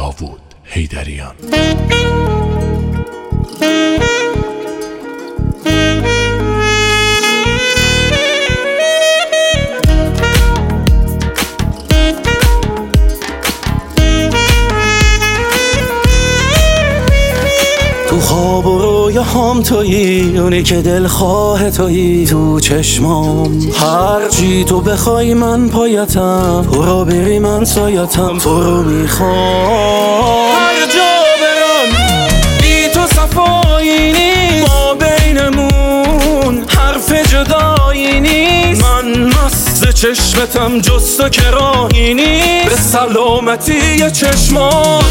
داوود حیدریان. تو خواب و رویاهام تویی، اونی که دلخواه تویی. تو چشمام هر چی تو بخوای من پایتم، برو بری من سایتم. تو رو میخوام هر جا برم، بی تو صفایی نیست. ما بینمون حرف جدایی نیست. من مست چشمتم جز تو که راهی نیست. به سلامتی چشمات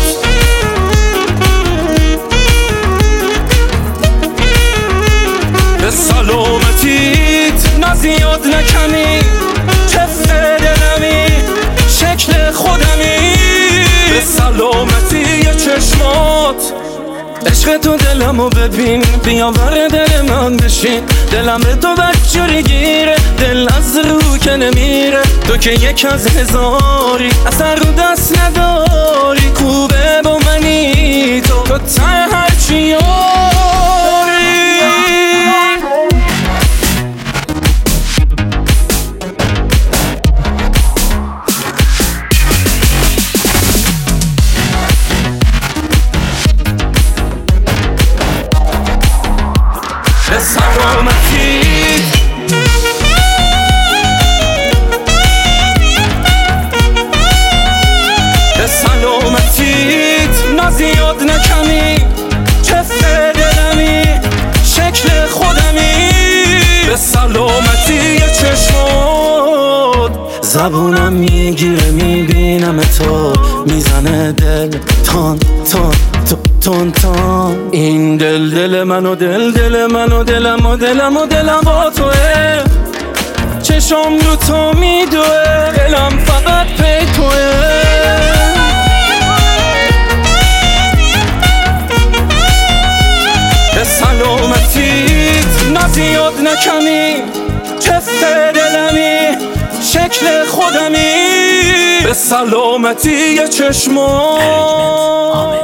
سلامتیت نه زیاد نه کمی. چفت دلمی شکل خودمی. به سلامتی چشمات عشق تو دلمو ببین. بیاور دل من بشین. دلم به تو بدجوری گیره. دل از رو که نمیره. تو که یک از هزاری، اثر رو دست نداری. خوبه با منی تو ته هرچی یاری. به سلامتیت به سلامتیت نه زیاد نه کمی. چفت دلمی شکل خودمی. به سلامتی چشمات زبونم میگیره میبینم تو. میزنه دل تان تان تون تون. این دل منو دل منو دلم با توه. چشم رو تو میدوه. دلم فقط پی توه. به سلامتیت نه زیاد نه کمی. چفت دلمی شکل خودمی. به سلامتی چشمات